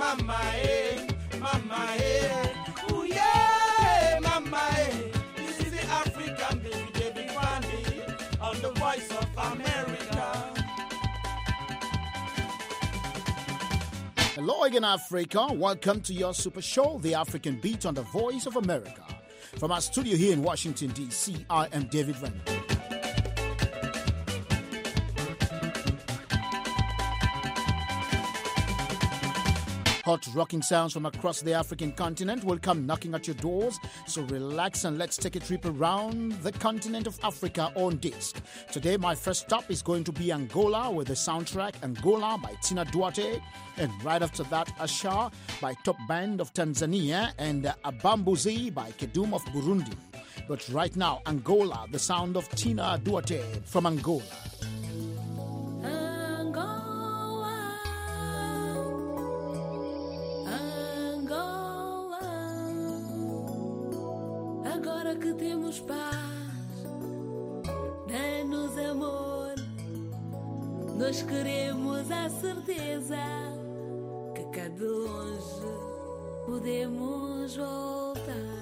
mama, ooh yeah, mama, this is the African beat, David Wande, on the Voice of America. Hello again, Africa. Welcome to your super show, The African Beat on the Voice of America. From our studio here in Washington, D.C., I am David Wande. Hot rocking sounds from across the African continent will come knocking at your doors, so relax and let's take a trip around the continent of Africa on disc. Today, my first stop is going to be Angola with the soundtrack Angola by Tina Duarte, and right after that, Asha by Top Band of Tanzania and Abambuzi by Kedum of Burundi. But right now, Angola, the sound of Tina Duarte from Angola. Agora que temos paz, dá-nos amor. Nós queremos a certeza que cá de longe podemos voltar.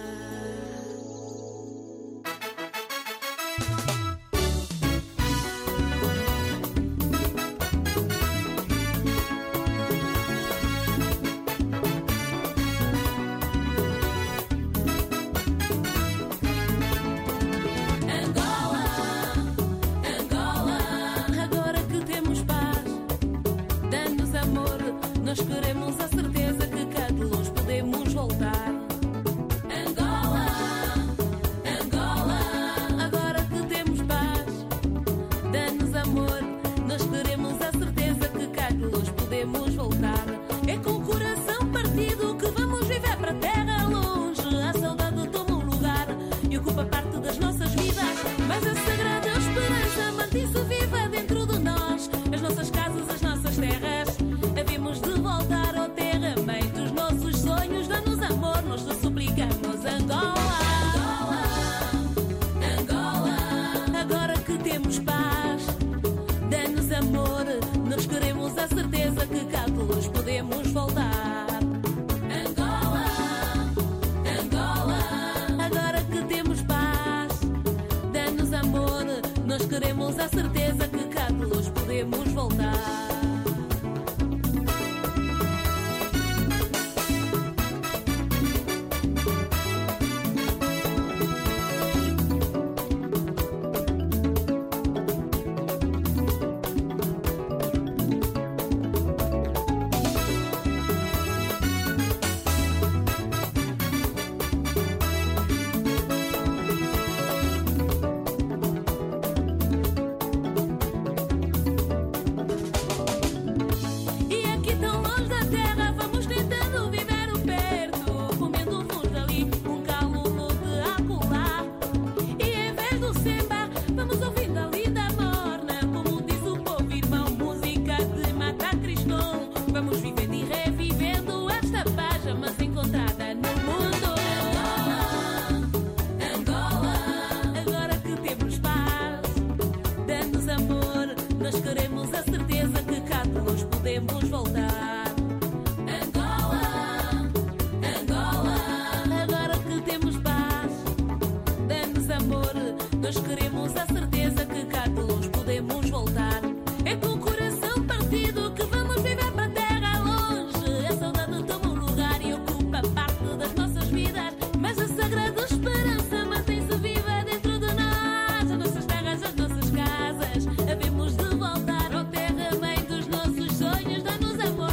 Nós queremos a certeza que cá de longe podemos voltar. Angola, Angola, agora que temos paz, dá-nos amor. Nós queremos a certeza que cá de longe podemos voltar. É com o coração partido que vamos viver para terra longe. A saudade toma um lugar e ocupa parte das nossas vidas. Mas a sagrada esperança mantém-se viva dentro de nós. As nossas casas, as nossas terras. Havemos de voltar ao terra, mãe dos nossos sonhos. Dá-nos amor, nós te suplicamos. Angola, Angola, Angola, agora que temos paz, dá-nos amor. Nós queremos a certeza que cá de longe podemos voltar. Angola, Angola, agora que temos paz, dá-nos amor. Nós queremos a certeza que cá de longe podemos voltar. Nós queremos a certeza que cá de longe podemos voltar. É com o coração partido que vamos viver para terra longe. A saudade toma um lugar e ocupa parte das nossas vidas. Mas a sagrada esperança mantém-se viva dentro de nós. As nossas terras, as nossas casas. Havemos de voltar ao terra, mãe dos nossos sonhos. Dá-nos amor.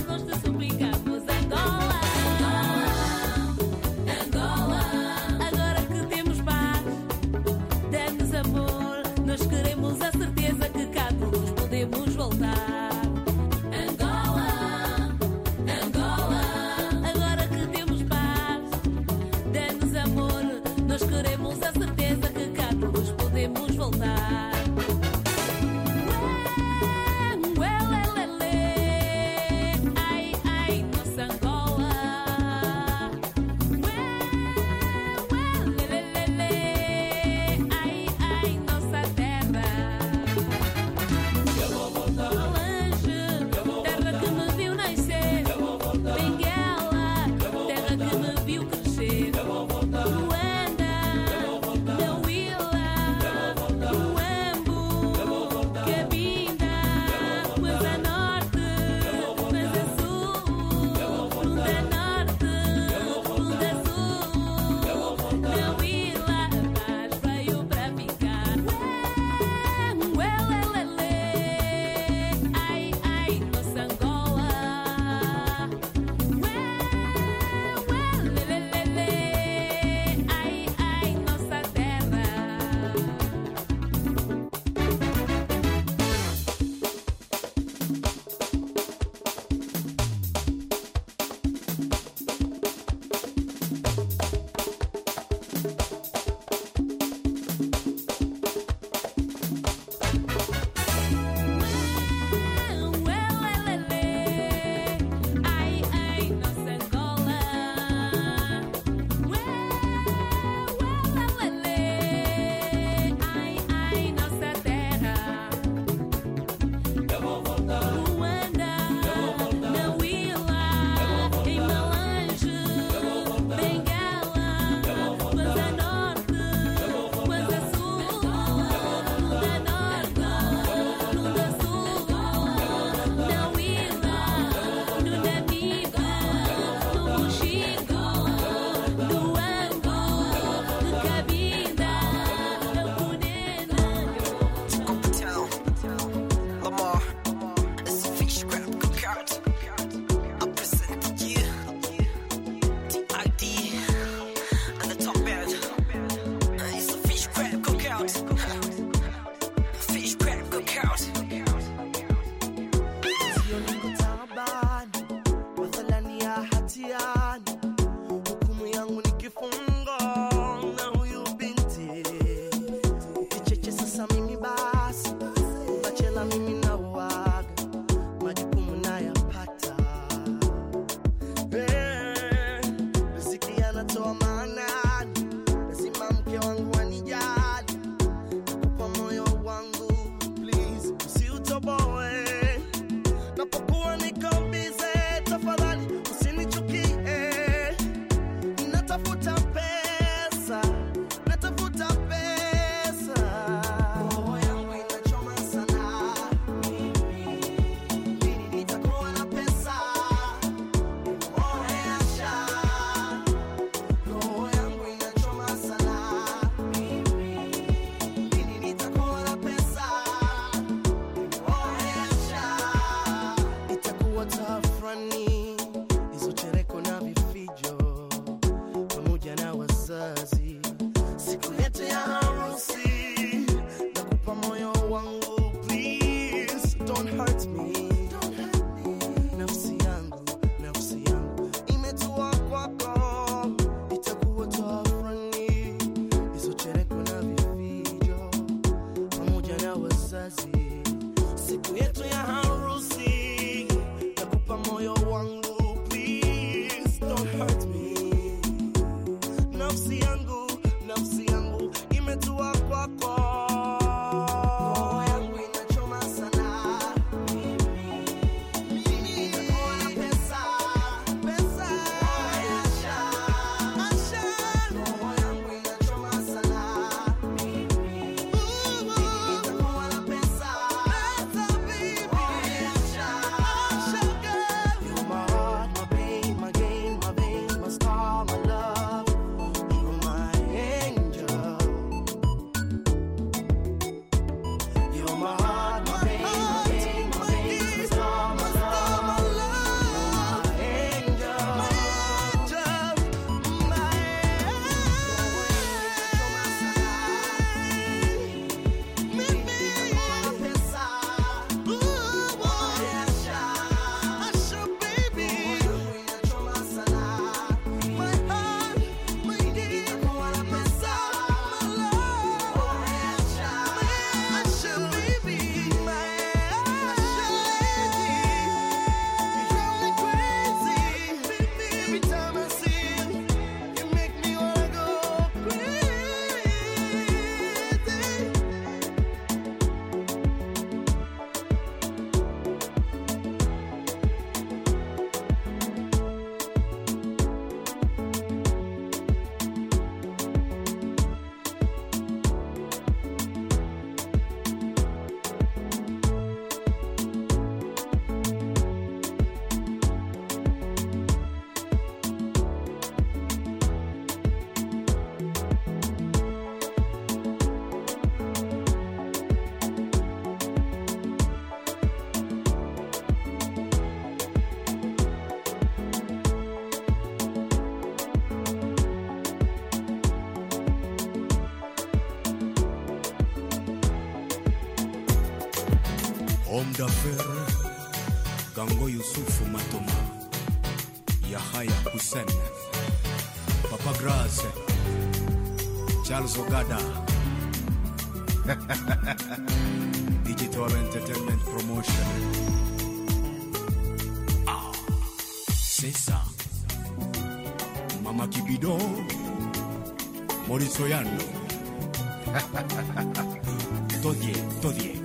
tafrani, hizo chereko na vifijo pamoja na wazazi. Siku yetu ya harusi nakupa moyo wangu, please don't hurt me. Nafsi yangu imetua kwako, itakuwa tafrani, hizo chereko na vifijo pamoja na wazazi. Siku yetu ya harusi nakupa moyo wangu, please don't hurt me. Nafsi yangu imetua kwako. Roho yangu inachoma sana. Mimi nakuwa na pesa. Asha. Roho yangu inachoma sana. Mimi nakuwa na pesa. Baby. Asha, girl. You're my heart, my pain, my gain, my vein, my star, my love. You're my angel. You're my heart, my pain, my gain, my vein, my star, my love. You're my angel. Homme d'affaires Gango Yusufu Matoma, Yahaya Hussein, Papa Grace, Charles Ogada, Digital Entertainment Promotion. C'est ça. Mama Kibido, Maurice Oyano. Todie.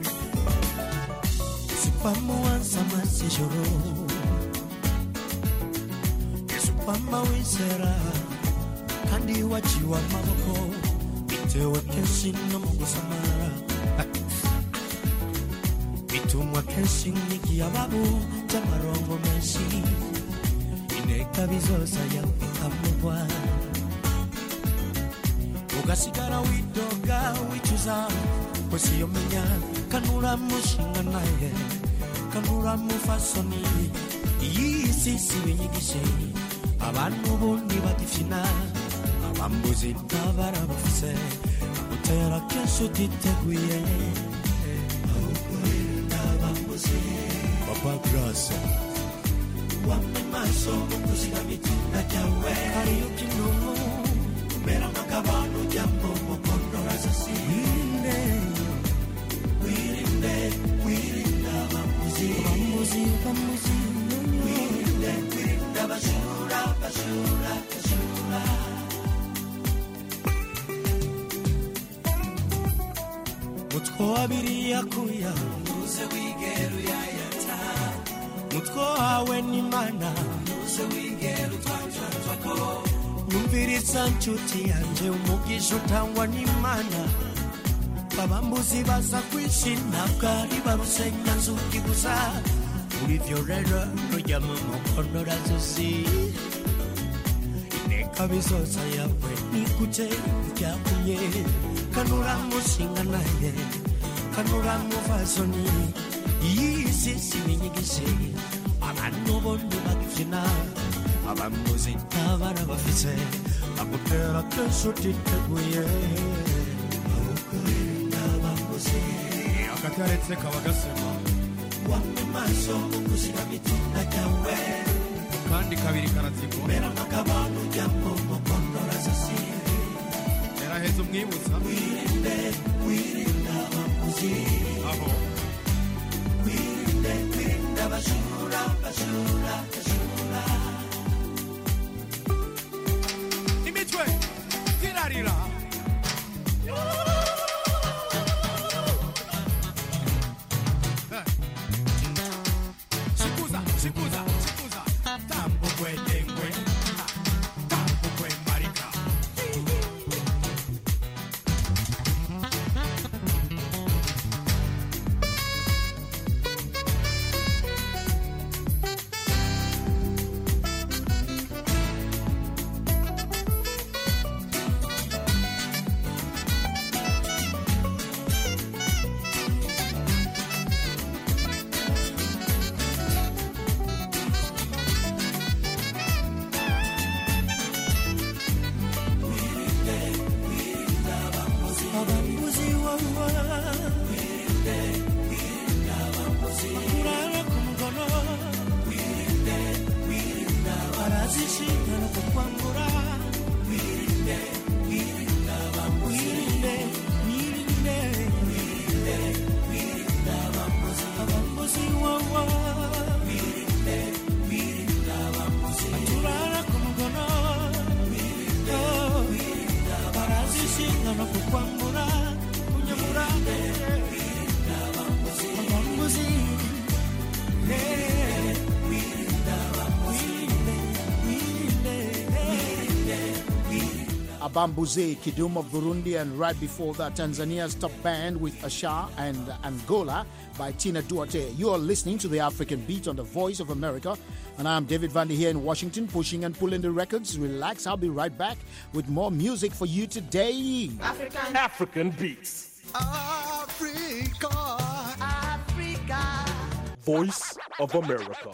Pamwa sama sejoro, Supama wisera, kandi wachiwa maboko, bitewe kenshi no mu gusamara. Bitumwa kenshi niki ababu, jamarongo menshi, ineka bizosa ya ukamubwa. Ugasigara widoga, wichuza, kwesi yomenya, kanura mushinga naye. Kanura mufasoni iyi sisi binyigishe abantu bundi batifina abambuzi ntabara bafise utera kesho titeguye abambuzi Papa Grace wame maso mukuzika mitinda jawe kariuki numu mera makabano jambo mokondora sasi wirinde Bamuzi, wirinde bashura. Mutko abiri yakuya, nuze wigeru yayata. Mutko hawe ni mana, nuze wigeru twako. Numviriza nshuti yanje umugisha utangwa ni mana. Babambuzi baza kwishina bwari barusenya nzuki gusa. Urivyo rero nujya mu mukono razuzi. Ineka bizoza yawe nikuje byakunye. Kanura mushinga naye, kanura muvazoni. Iyi sisi binyigishe abantu bonna babyina abambuzi n'abana bafise bakutera kenshi utiteguye n'abambuzi akataretse kaba gasema wamwe maso mukuzira mitinda cyawe kandi kabiri karaziko mera makabano jambo mukondora zasiri eraheza umwibutsa wirinde abambuzi aho wirinde abajura imitwe irarira Sikuza, tambo kwe dengwe, tambo kwe marika. Bambuze, Kidum of Burundi, and right before that, Tanzania's top band with Asha and Angola by Tina Duarte. You are listening to The African Beat on the Voice of America, and I'm David Vandy here in Washington, pushing and pulling the records. Relax, I'll be right back with more music for you today. African Beats. Africa. Voice of America.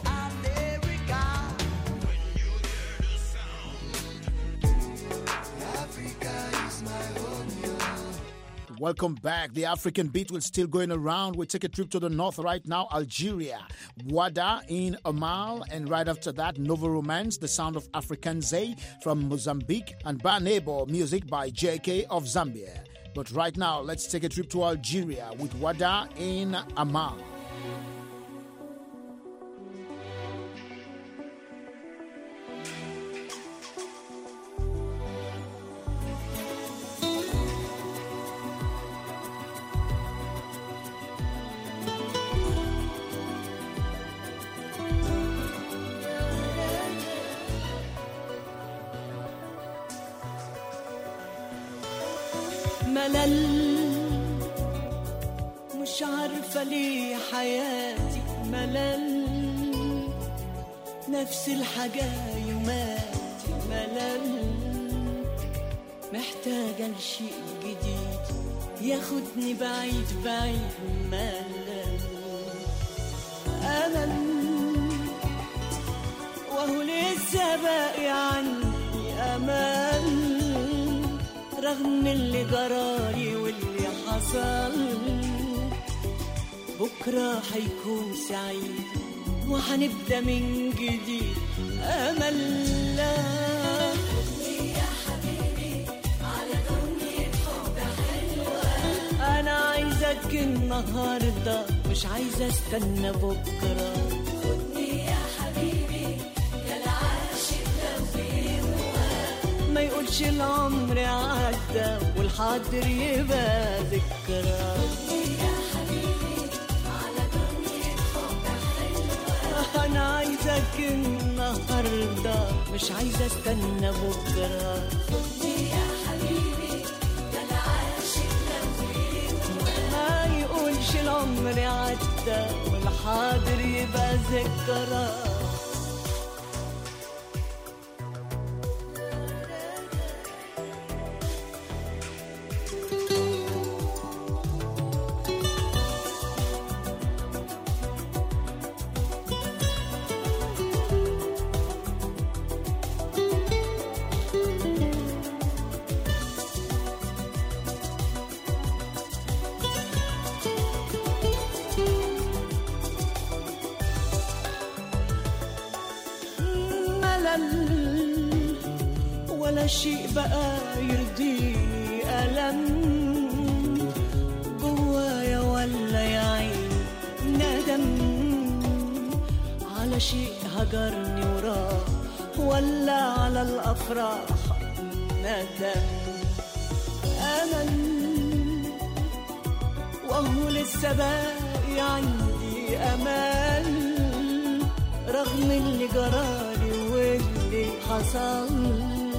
Welcome back. The African Beat will still going around. We take a trip to the north right now, Algeria. Wada in Amal, and right after that, Novo Romance, the sound of African Zay from Mozambique, and Banebo music by JK of Zambia. But right now, let's take a trip to Algeria with Wada in Amal. ملل مش عارفة ليه حياتي ملل نفس الحاجة يوماتي ملل محتاجة لشيء جديد ياخدني بعيد بعيد ملل أمل وهو لسه باقي عني أمل رغم اللي جرالي واللي حصل بكرة حيكون سعيد وحنبدأ من جديد أمل لا يا حبيبي على دنيا حب حلوة أنا عايزك النهاردة مش عايزة استنى بكرة خدني يا حبيبي يا العاشق ما يقولش العمر عدى والحاضر يبقى ذكرى يا حبيبي على دنيا حب حلوة أنا عايزك النهاردة مش عايزة استنى بكرة خدني يا حبيبي ده العاشق ما يقولش العمر عدى والحاضر يبقى ذكرى أمل ولا شيء بقى يرضي ألم جوايا ولا يا عين ندم على شيء هجرني وراه ولا على الأفراح ندم أمل وهو لسه باقي عندي أمل رغم اللي جرالي واللي حصل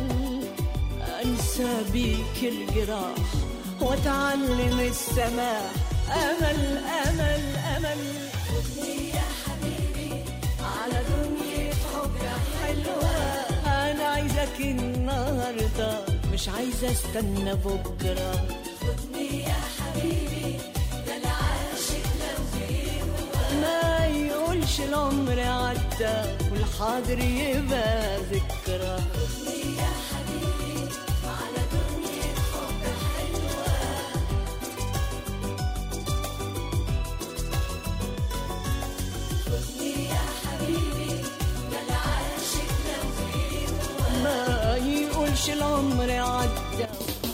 أنسى بيك الجراح وأتعلم السماح أمل أمل أمل خدني يا حبيبي على دنيا حب حلوة أنا عايزك النهاردة مش عايزة استنى بكرة خدني يا حبيبي ده العاشق لو بيهوى ما يقولش العمر عدى والحاضر يبقى ذكرى خدني يا حبيبي على دنيا حب حلوة خدني يا حبيبي ده العاشق لو بيهوى ما يقولش العمر عدى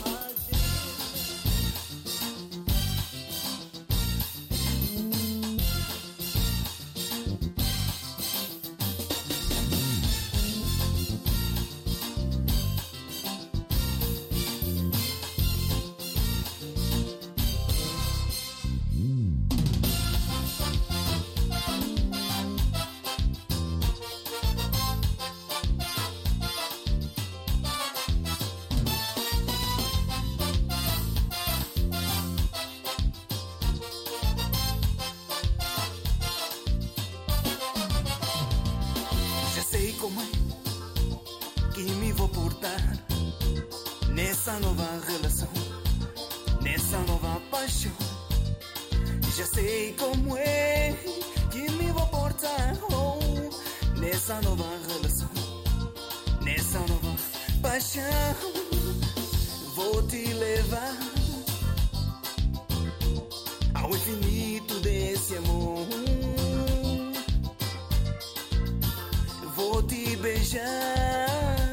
nessa nova relação, nessa nova paixão. Já sei como é que me vou portar, oh, nessa nova relação, nessa nova paixão. Vou te levar ao infinito desse amor. Vou te beijar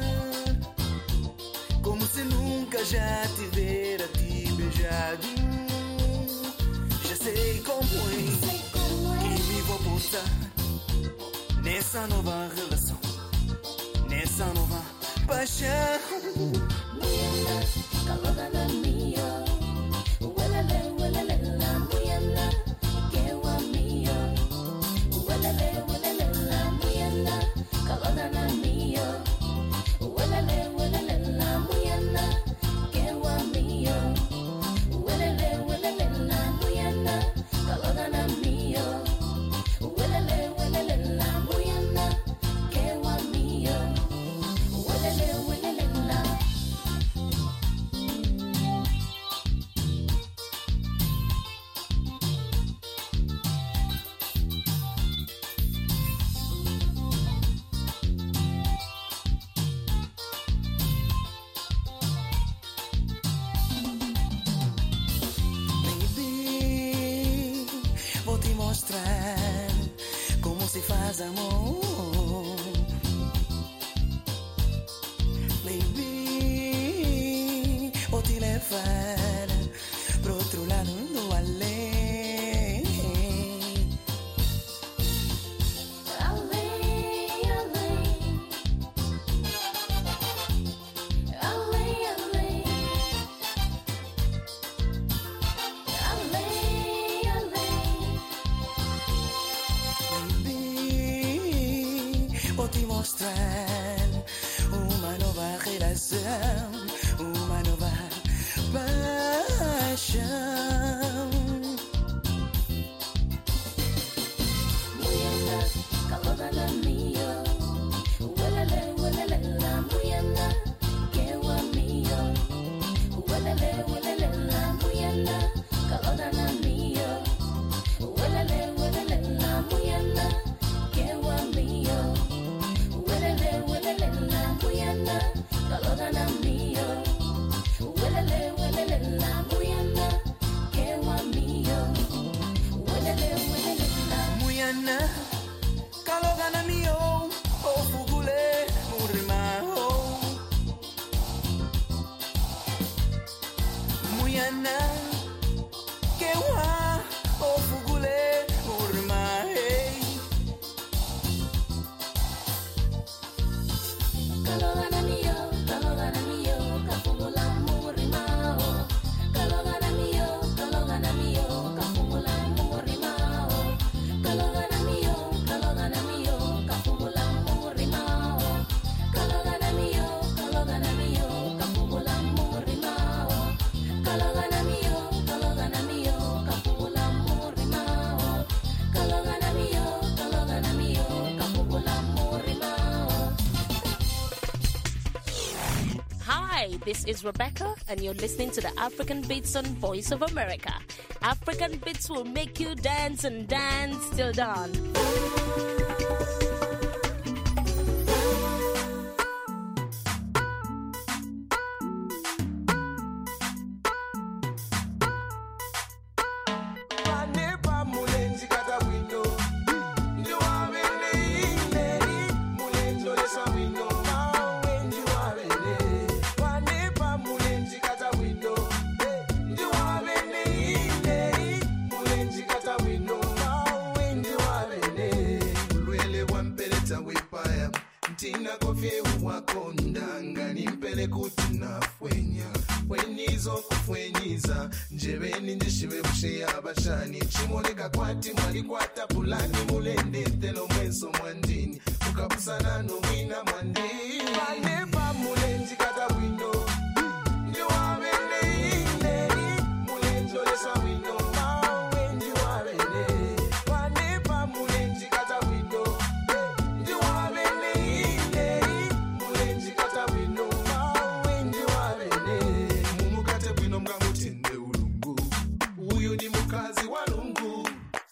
como se nunca já tivera te beijado. Já sei como é que me vou portar nessa nova relação, nessa nova paixão. Como se faz amor, baby, vou te levar pro outro lado do além, além, além, além, além, vou te mostrar uma nova relação, uma nova paixão. Hi, this is Rebecca, and you're listening to the African Beats on Voice of America. African Beats will make you dance and dance till dawn. Njebeni njishiwe bushe abashani chimoleka kwati mwali kwata pulani mulende telo mweso mwandini ukabusana no wina mwandini panepa mulenji kata windo ndi wabene ile mulenjo lesa windo mawenji wabene panepa mulenji kata windo ndi wabene ile mulenji kata windo mawenji wabene mumukate bwino mgamutende uyu ni mukazi wa lungu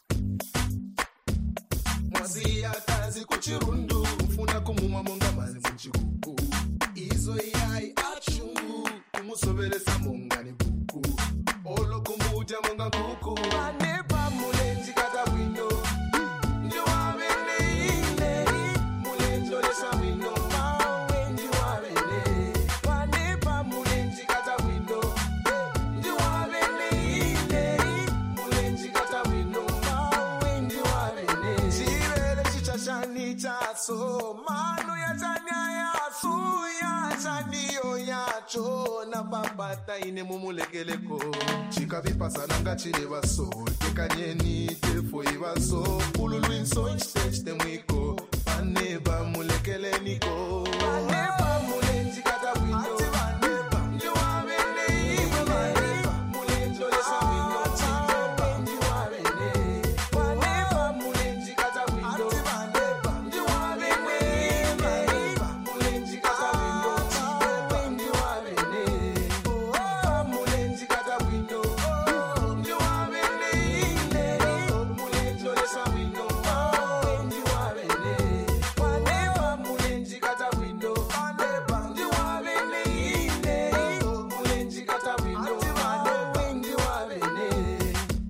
mwazi ya kazi kuchirundu mfuna kumumwa monga mazi mchikuku izo yai achungu kumusoberesa monga ni buku olo kumuja monga kuku anepa mulenji kata windo ndi wabene ile mulenjo lesa windo mawenji wabene anepa mulenji kata windo ndi wabene ile mulenji kata windo mawenji wabene chivele chichashani chaso mano ya chanya yasu ya chaniyo yacho na babata ine mumulekeleko chikavipasana chile vaso tekanyeni tefo ivaso ululwinso ichitechite mwiko paneba mulekeleniko paneba mulenji kata windo ndi wabene ile mulenjo lesa windo mawenji wabene paneba mulenji kata windo ndi wabene ile mulenji kata windo mawenji wabene mulenji kata windo ndi wabene ile mulenjo lesa windo mawenji wabene paneba mulenji kata windo ndi wabene ile mulenji kata windo mawenji wabene.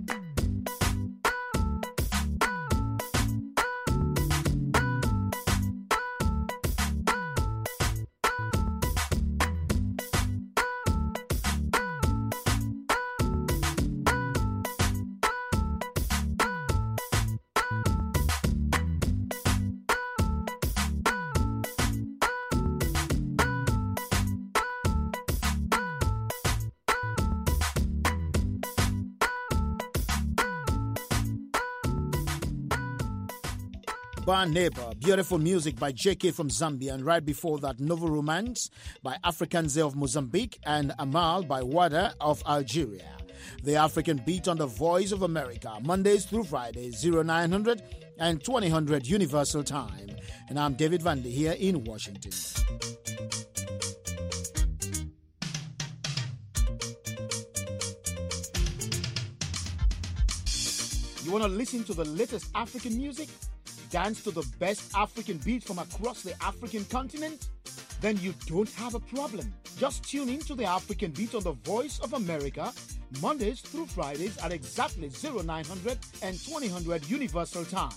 Bar Neighbor, beautiful music by JK from Zambia, and right before that, Novo Romance by Africanze of Mozambique and Amal by Wada of Algeria. The African Beat on the Voice of America, Mondays through Fridays, 0900 and 2000 Universal Time. And I'm David Vandy here in Washington. You want to listen to the latest African music? Dance to the best African beats from across the African continent? Then you don't have a problem. Just tune in to the African Beat on the Voice of America, Mondays through Fridays at exactly 0900 and 2000 Universal Time.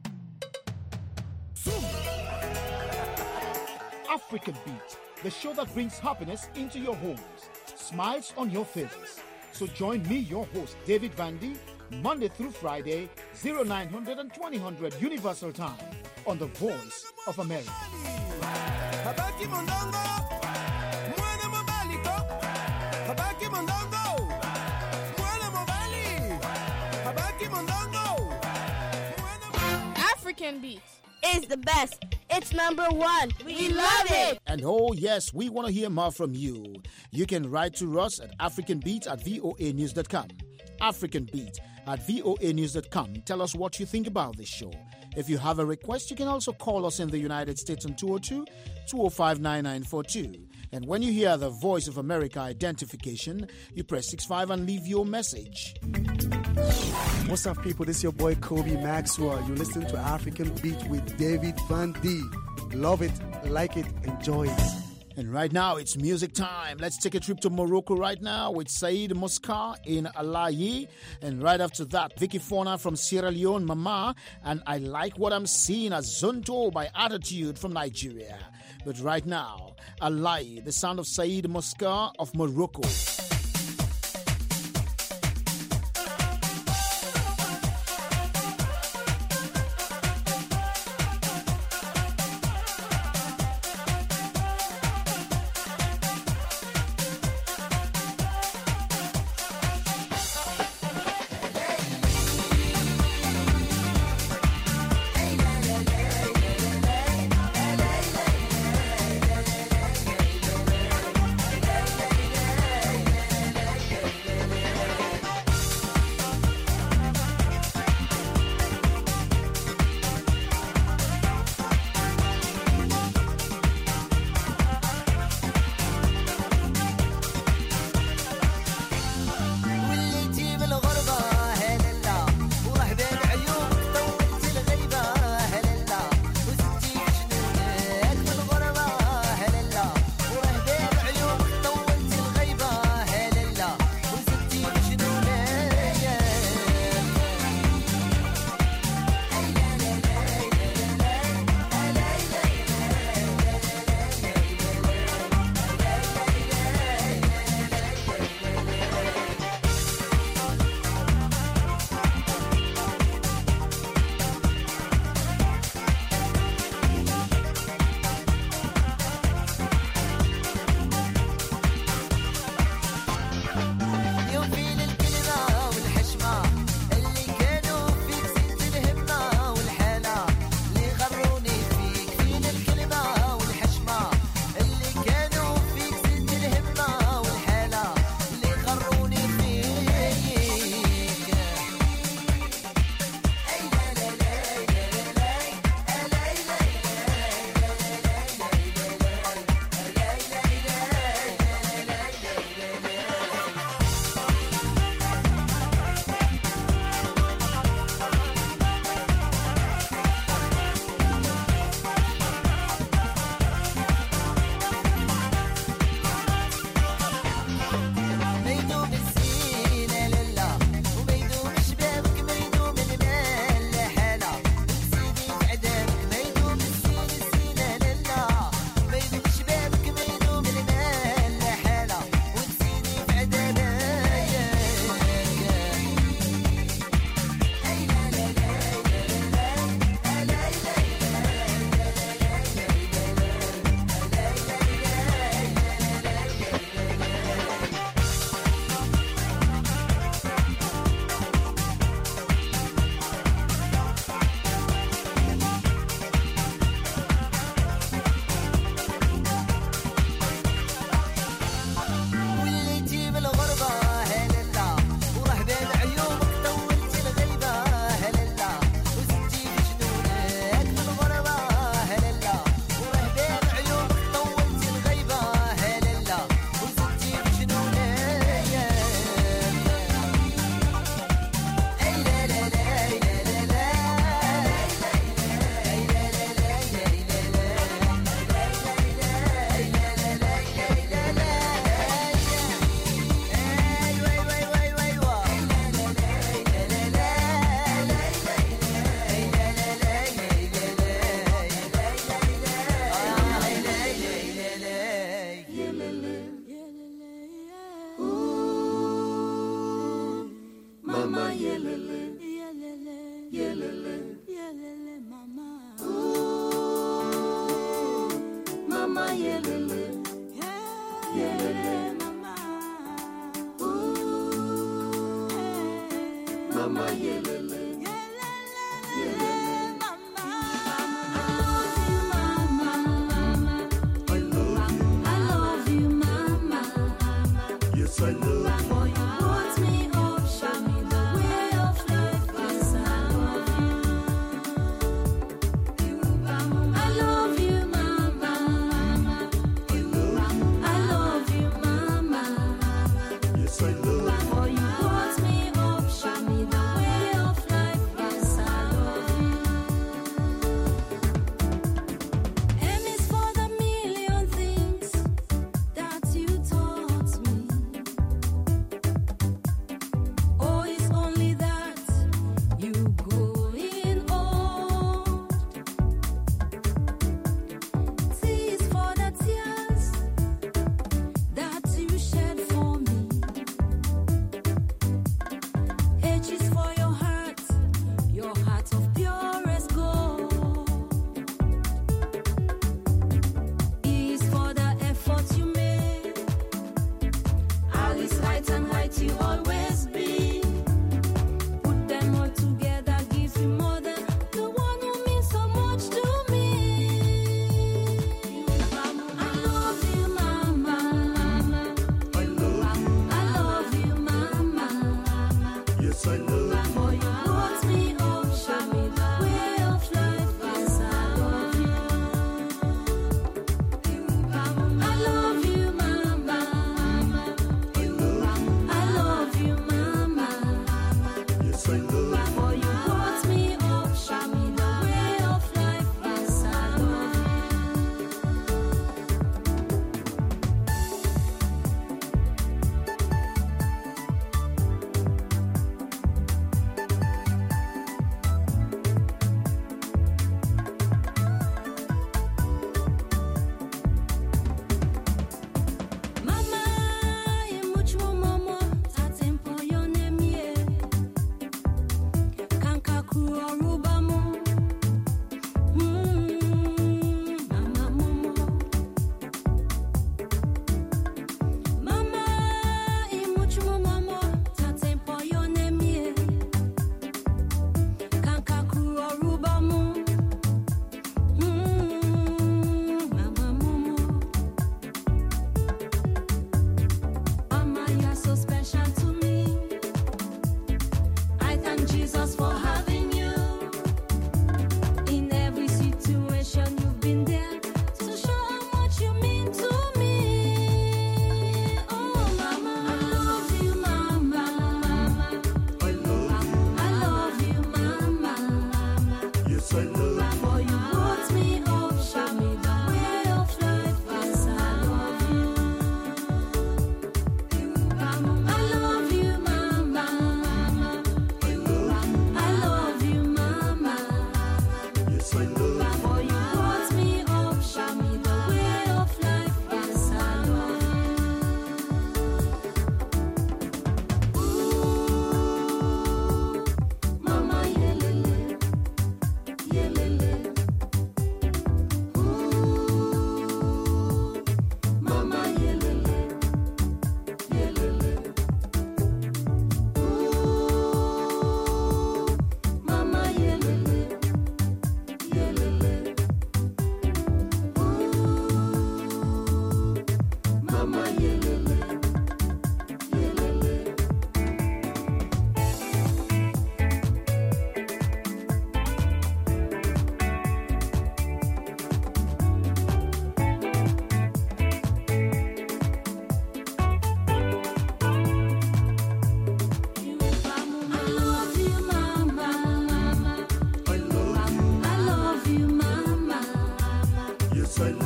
African Beat, the show that brings happiness into your homes, smiles on your faces. So join me, your host, David Vandy, Monday through Friday, 0900 and 2000 Universal Time on the Voice of America. Habaki Mondongo, Mwana Mobaliko, Habaki Mondongo, Mwana Mobali, Habaki Mondongo, African Beats is the best. It's #1. We love it. And oh yes, we want to hear more from you. You can write to us at africanbeat@voanews.com. African Beat at voanews.com. Tell us what you think about this show. If you have a request, you can also call us in the United States on 202-205-9942. And when you hear the Voice of America identification, you press 65 and leave your message. What's up, people? This is your boy Kobe Maxwell. You listen to African Beat with David Van D. Love it, like it, enjoy it. And right now, it's music time. Let's take a trip to Morocco right now with Said Mosca in Alayi. And right after that, Vicky Fauna from Sierra Leone, Mama. And I Like What I'm Seeing as Zonto by Attitude from Nigeria. But right now, Alayi, the sound of Said Mosca of Morocco. Hey,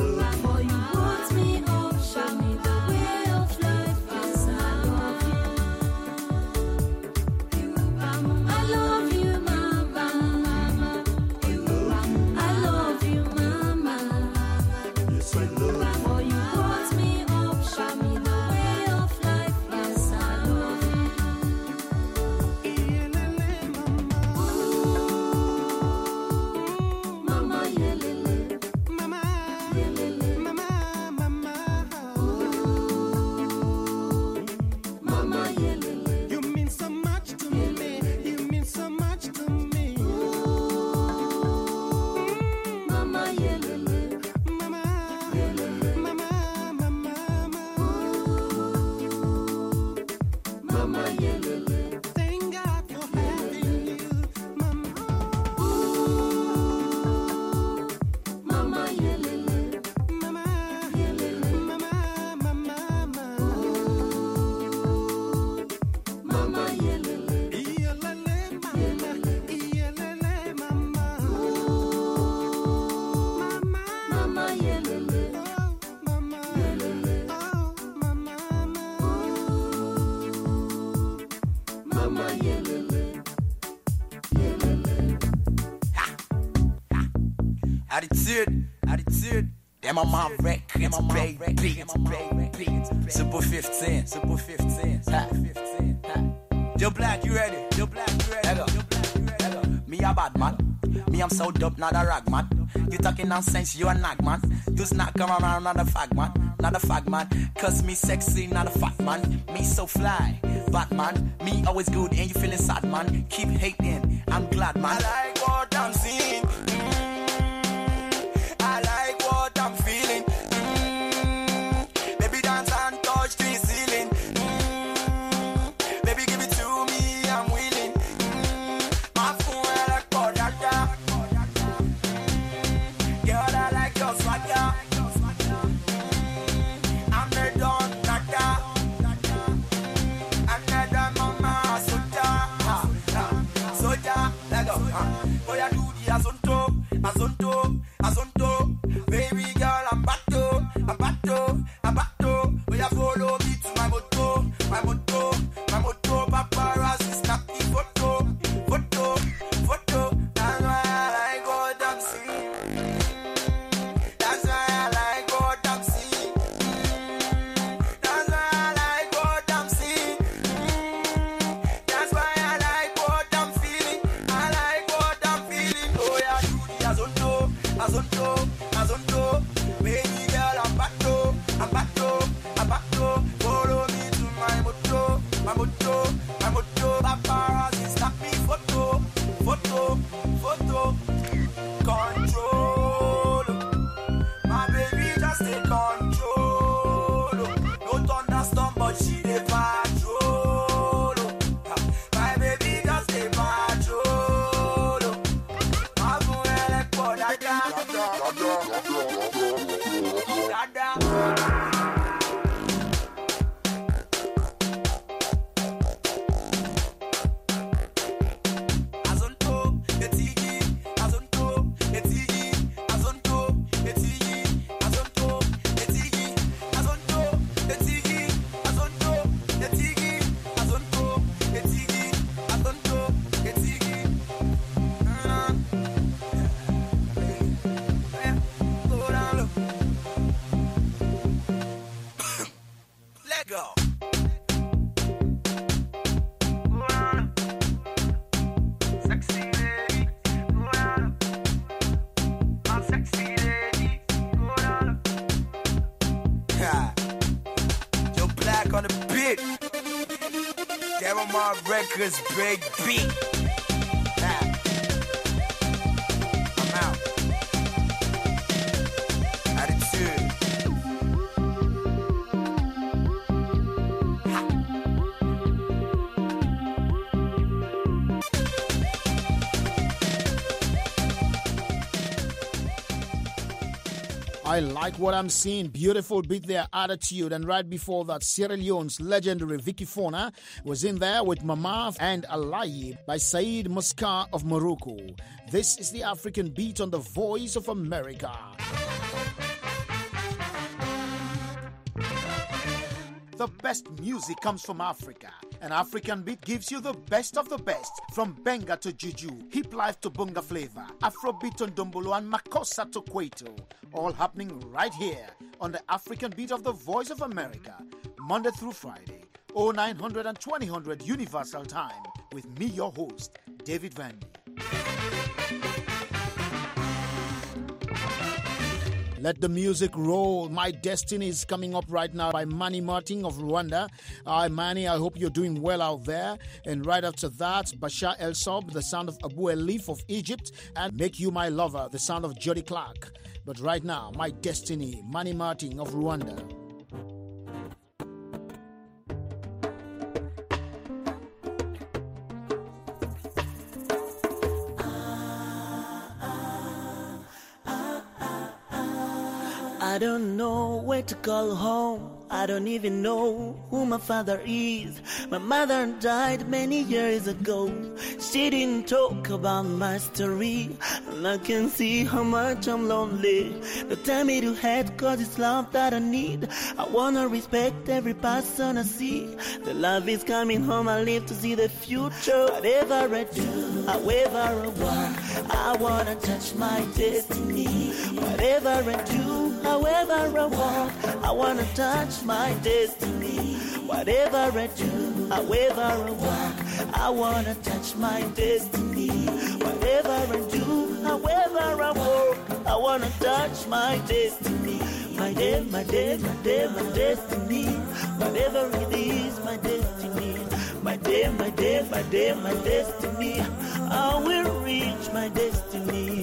For you put me up, show me the way of life. Yes, I love you. I love you, mama. I love you, mama. Yes, I love For you put me up, show me the way of life. Yes, I love you. Mama, yelele. Mama, yelele. You mean so much to me. You mean so much to me. Mama, yelele. Mama, mama, mama, Mama, yelele. Thank God for having you, mama. Mama, yelele. Mama, mama, mama, Mama, yelele. Iyelele, mama. Mama, yelele. Oh, mama. Yelele. Oh, mama. Mama, yelele. Yelele. Attitude. Them on my records, baby. Super 15. Ha. Joe Black, you ready? Let go. Me a bad man. Me I'm so dope, not a rag man. You talking nonsense, you a nag man. You not come around, not a fag man. Cause me sexy, not a fat man. Me so fly, Batman. Me always good and you feeling sad man. Keep hating, I'm glad man. I like what I'm seeing. I like what I'm feeling. Baby dance and touch the ceiling. Baby give it to me, I'm willing. My phone I like Kodaka. Girl I like your swagger. I'm the Don Naka. I'm the Mama Soja. Let go. Boy I do the Azonto. Baby girl I'm bato. Boy I follow me to my moto. Paparazzi snap the photo. That's why I like what I'm seeing. That's why I like what I'm seeing. That's why I like what I'm seeing. That's why I like what I'm feeling. I like what I'm feeling. Oh yeah, do the Azonto. Baby girl, I'm bato. Follow me to my moto. Paparazzi snap me photo. Control. My baby just take control. No thunderstorm, but she dey patrol. My baby just take patrol. My boy like Kodaka. Let go. Sexy lady, go down. I'm sexy lady, go down. Joe Black on the beat. Damn my records, baby. I'm out. Attitude. I like what I'm seeing. Beautiful beat there, Attitude. And right before that, Sierra Leone's legendary Vicky Fona was in there with Mama and Alayi by Said Muska of Morocco. This is the African beat on the Voice of America. The best music comes from Africa. An African beat gives you the best of the best, from benga to juju, hip life to bunga flavor, Afrobeat to ndombolo, and makossa to kwaito. All happening right here on the African Beat of the Voice of America, Monday through Friday, 0900 and 2000 Universal Time, with me, your host, David Vandy. Let the music roll. My Destiny is coming up right now by Mani Martin of Rwanda. Mani, I hope you're doing well out there. And right after that, Bashar El Sob, the sound of Abu Elif of Egypt, and Make You My Lover, the sound of Jody Clark. But right now, My Destiny, Mani Martin of Rwanda. I don't know where to call home. I don't even know who my father is. My mother died many years ago. She didn't talk about my story, and I can see how much I'm lonely. Don't tell me to hate, cause it's love that I need. I wanna respect every person I see. The love is coming home, I live to see the future. Whatever I do, however I want, I wanna touch my destiny. Whatever I do, however I want, I wanna touch my destiny. Whatever I do, however I want, I wanna touch my destiny. Whatever I do, however I want, I wanna touch my destiny. My day, my day, my day, my destiny. Whatever it is, my destiny. My day, my day, my day, my destiny. I will reach my destiny.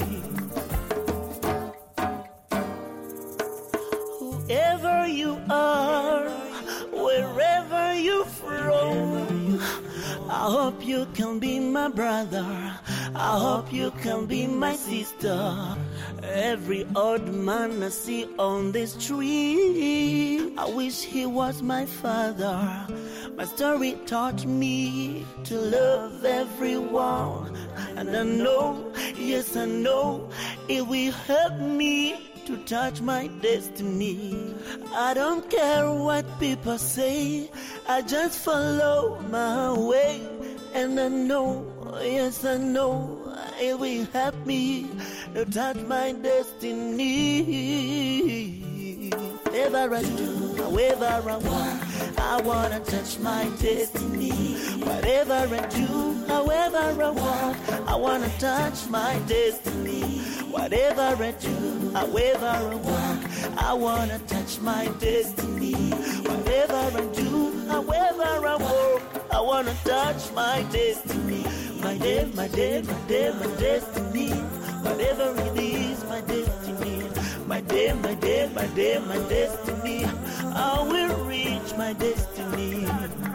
Whoever you are, wherever you're from, I hope you can be my brother. I hope you can be my sister. Every old man I see on the street, I wish he was my father. My story taught me to love everyone, and I know, yes I know, it will help me to touch my destiny. I don't care what people say, I just follow my way. And I know, yes I know, it will help me to touch my destiny. Whatever I do, however I want, I wanna touch my destiny. Whatever I do, however I want, I wanna touch my destiny. Whatever I do, however I want, I wanna touch my destiny. Whatever I do, however I want, I wanna touch my destiny. My day, my day, my day, my destiny. Whatever it is, my destiny. My day, my day, my day, my destiny. I will reach my destiny.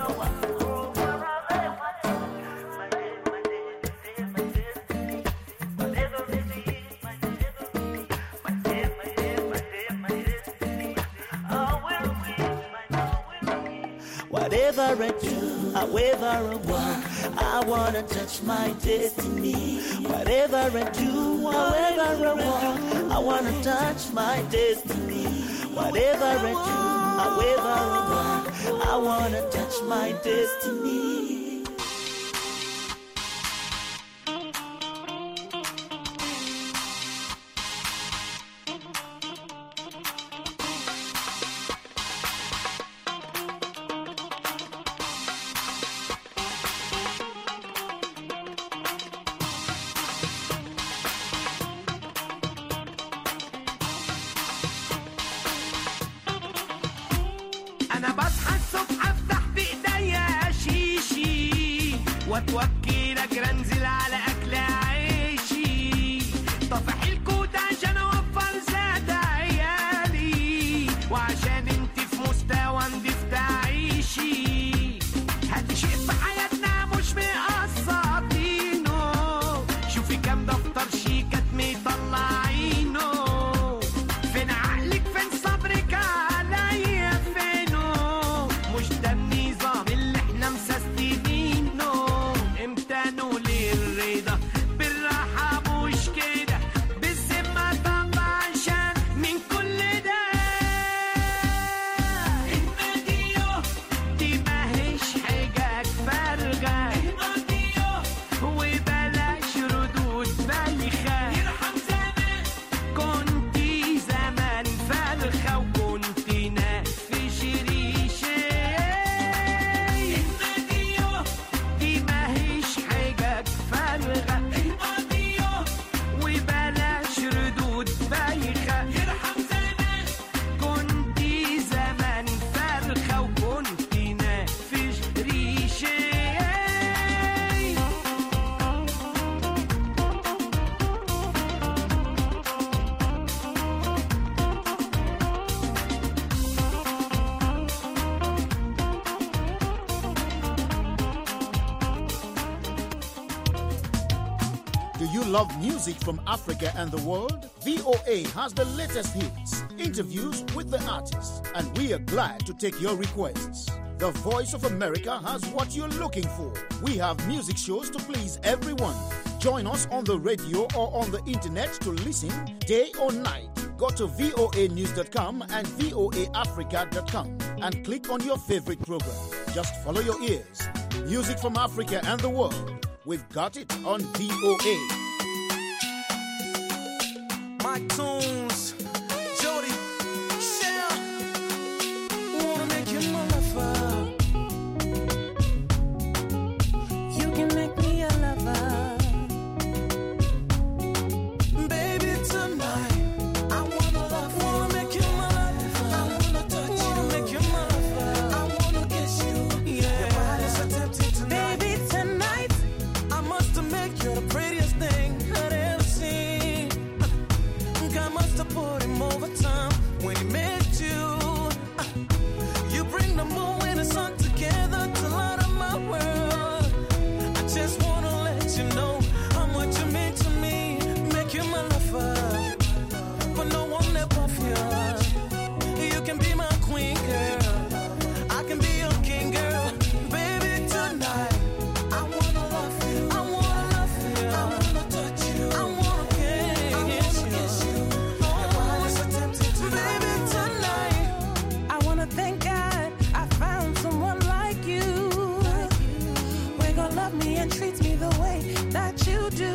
Whatever I do, however I want, I wanna touch my destiny. Whatever I do, however I want, I wanna touch my destiny. Whatever I do, however I want, I wanna touch my destiny. انا بصحى الصبح افتح بايديا شيشي واتوكل اجري انزل على اكل عيشي طفح الكود عشان اوفر زاد عيالي وعشان انت في مستوى نضيف تعيشي هات شيء في حياتنا مش مقسطينه شوفي كام دفتر شيكات مطلعينه فين عقلك فين صبرك عليا فينه مش ده النظام اللي احنا مسستمينه امتى نقول الرضا Do you love music from Africa and the world? VOA has the latest hits, interviews with the artists, and we are glad to take your requests. The Voice of America has what you're looking for. We have music shows to please everyone. Join us on the radio or on the internet to listen day or night. Go to voanews.com and voaafrica.com and click on your favorite program. Just follow your ears. Music from Africa and the world. We've got it on VOA. My tunes, Jody, Shell, wanna make you my lover. You can make me a lover. Baby, tonight, I wanna love you. Wanna make you my lover. I wanna touch you. Wanna make you my lover. I wanna kiss you. Yeah. Your body's so tempting tonight. Baby, tonight, I must make you the prettiest thing I'd ever seen. God must have put him over time when he met you. You bring the moon and the sun together to light up my world. I just wanna let you know how much you mean to me. Make you my lover, but no one above you. You can be my queen, girl. I can be your king, girl. Baby, tonight I wanna love you. I wanna love you. I wanna touch you. I wanna kiss you. Your body's so tempting tonight. Baby, tonight I wanna thank God I found someone like you. We're gonna love me and treat me the way that you do.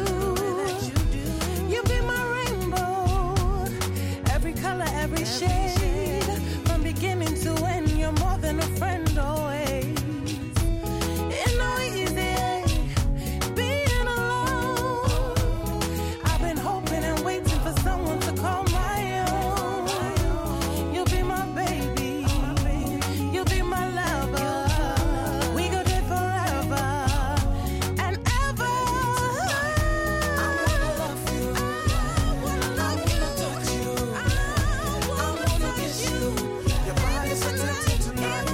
You be my rainbow, every color, every shade, from beginning to end. You're more than a friend always. It's no easy being alone. I've been hoping and waiting for someone to call my own. You'll be my baby, you'll be my lover. We go there forever and ever. I wanna love you. I wanna touch you. I wanna kiss you. Your body's so tempting tonight.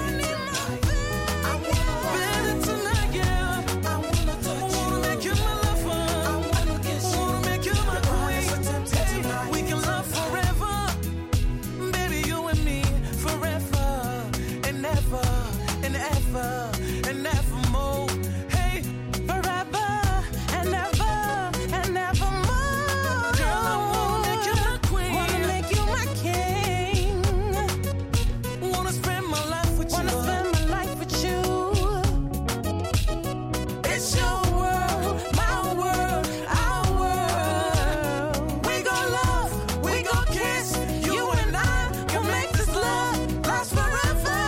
I wanna baby tonight, girl. I wanna touch you. I wanna make you my lover. I wanna kiss you. I wanna make you my queen. Hey, we can love forever, baby, you and me forever and ever and ever and evermore. Hey, Forever and ever and ever more. girl, I wanna make you my queen. Wanna make you my king. Wanna spend my life with Wanna you. spend my life with you. It's your world, my world, our world. We gon' love, we gon' kiss. You and I can make this love last forever.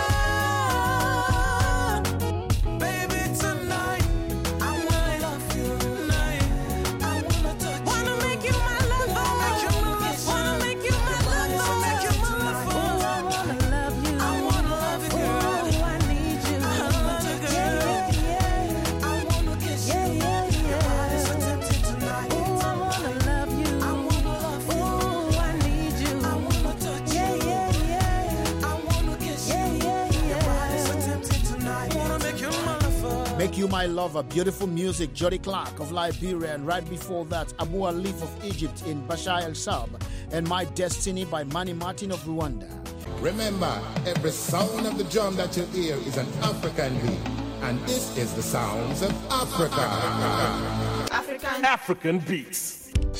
Baby, tonight I wanna love you. Tonight I wanna touch you. Wanna make you my lover. Wanna make you my lover. Wanna make you my lover. Wanna make you my Oh, I lover. wanna love you. I wanna love you, girl. Oh, I need you. I love you, girl. Yeah. I wanna kiss you. Yeah. Your body's so tempting tonight. Oh, I wanna love you. I wanna love you. Oh, I need you. I wanna touch you. Yeah. I wanna kiss you. Your body's so tempting tonight. Wanna make you my lover. Make You My Lover, beautiful music, Jody Clark of Liberia, and right before that, Abu Alif of Egypt in Bashar el-Sab, and My Destiny by Manny Martin of Rwanda. Remember, every sound of the drum that you hear is an African beat. And this is the sounds of Africa. African beats.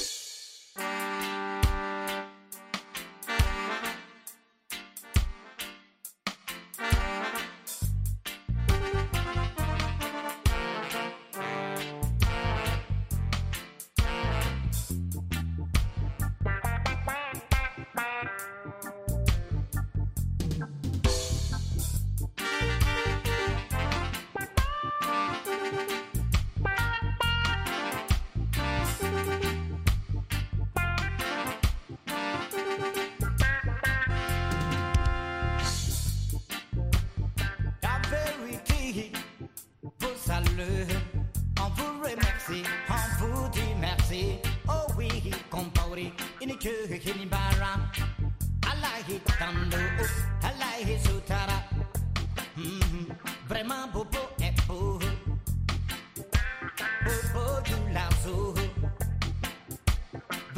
On vous remercie, on vous dit merci. Oh oui, compori, inike hinibara. Alahi tando, alahi sutara. Vraiment bobo et beau. Bobo du lazo.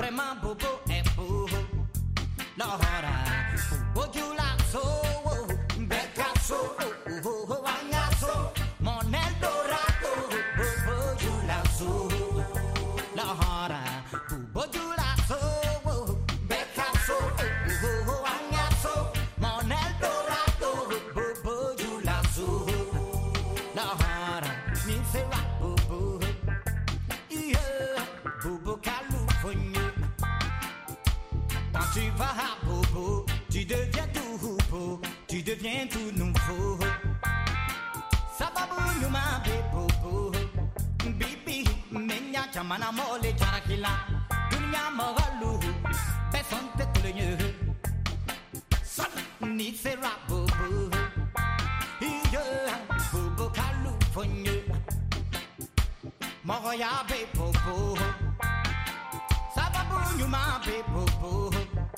vraiment bobo et beau. Lahora, bobo du lasso, Becasso, Angasso, mon Eldorado, bobo du lasso. Lahora, bobo du lasso, Becasso, Angasso, mon Eldorado, bobo du lasso. Lahora, mi sera bobo, bobo California. Quand tu vas à bobo, tu deviens tout beau, tu deviens tout nouveau. Sababu nyuma be bobo, bibi menya chamana mole charakila, dunia magalu, besante kulenye. Ni sera bobo, bobo California. Moya be bobo, sababu nyuma be bobo.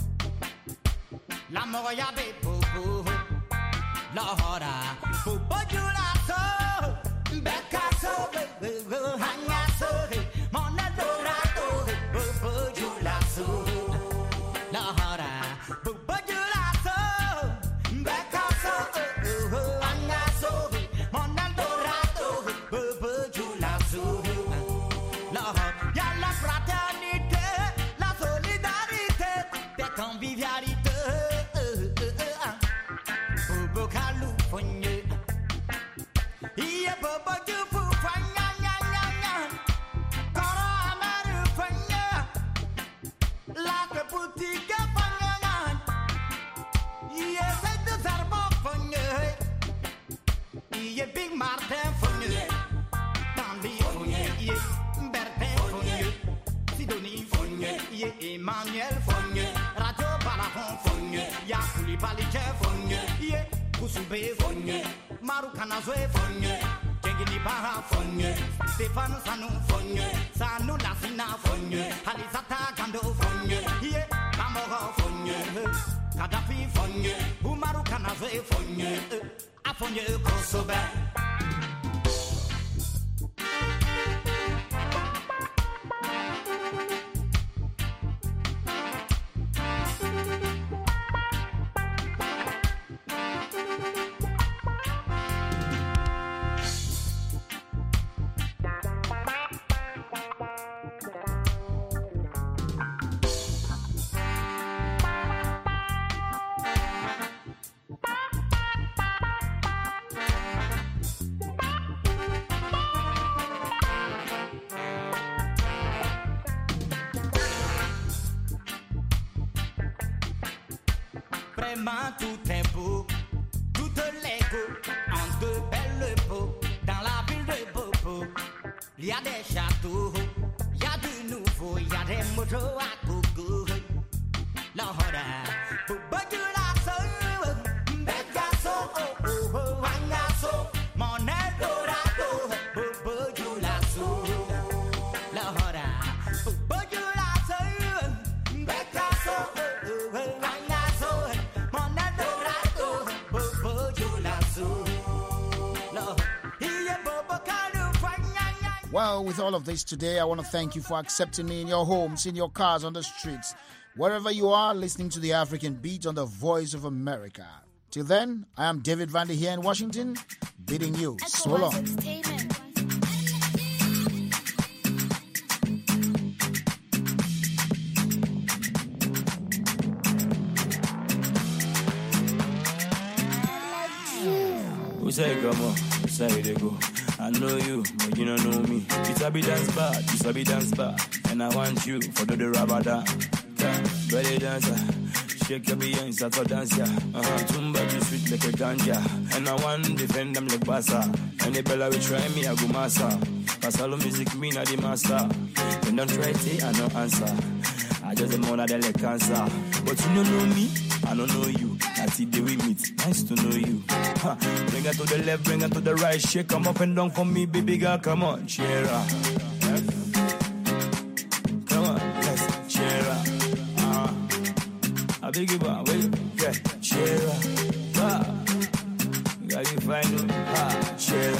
La moya be bobo, la hora, bobo julaso, becaso, hangaso, mon adorado, bobo julaso, la hora, bobo julaso, becaso, hangaso, mon adorado, bobo julaso, la hora, y'a la fraternité, la solidarité, des convivialités. Big Martin Fournier, Bambi Fournier, Bertin Fournier, Sidonie Fournier, Emmanuel Fournier, Radio Balafon Fournier, Yakouli Balije Fournier, Koussoube Fournier, Marukana Zoé Fournier, Jengini Baha Fournier, Stéphane Sanou Fournier, Sanou Lassina Fournier, Alisata Gando Fournier, Bamoro Fournier, Kadhafi Fournier, Marukana Zoé Fournier, Afonye Kosobe. Vraiment tout est beau, tout est beau, en deux belles peaux, dans la ville de Bobo. Il y a des châteaux, il y a du nouveau, il y a des motos à gogo. La hora, Bobo du lasso, Becasso, Angasso, mon Eldorado, Bobo du lasso. La hora, Bobo du lasso, Becasso, Well, with all of this today, I want to thank you for accepting me in your homes, in your cars, on the streets, wherever you are listening to the African Beat on the Voice of America. Till then, I am David Vandy here in Washington, bidding you so long. Who say come on? Who say they go? I know you, but you don't know me. You sabi dance bad, you sabi dance bad, and I want you for the rabada. Belly dancer, shake your behind, start to dance ya. Tumba you sweet like a ganja, and I want to defend them like Bassa. And the bella will try me, I go massa. Passalo music me na the master. When don't try it, I no answer. I just the more than like cancer, but you don't know me. I don't know you. That's the day we meet. Nice to know you. Bring her to the left, bring her to the right. Shake come up and down for me, baby girl. Come on, cheer up. Come on, let's cheer up. I beg you, wait, yeah, cheer up. Got you find out, cheer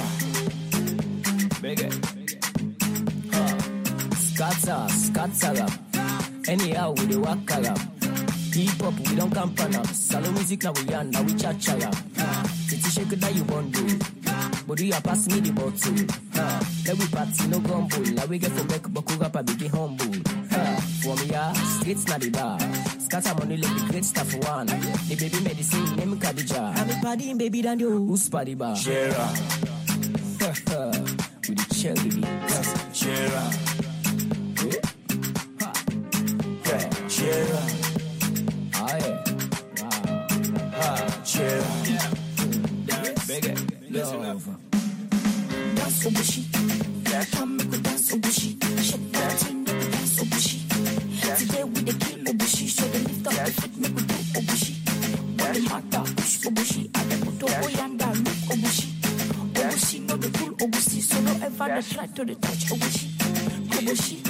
up. Beg it. Scatter up. Anyhow, we dey walk around. Hip hop, we don't camp on up. Salo music now we yarn, now we chat chaya. Titi shake that you want do. But you pass me the bottle. Let we party, no gumbo. Now we get for make Baku rap, I be humble. For me, streets na the bar. Scatter money, let the great stuff one. The baby medicine, name Khadija. I'm a party, baby, than you. Who's party bar? Shera. With the cherry. Shera. Shera. Dance Obushi, come make we dance Obushi. Shake that thing, make we dance Obushi. Today we dey kill Obushi, so they lift up the foot, make we do Obushi. When the matter push Obushi, I dey put Oyanda look Obushi. Obushi no dey pull Obushi, so no ever dey try to dey touch Obushi. Obushi.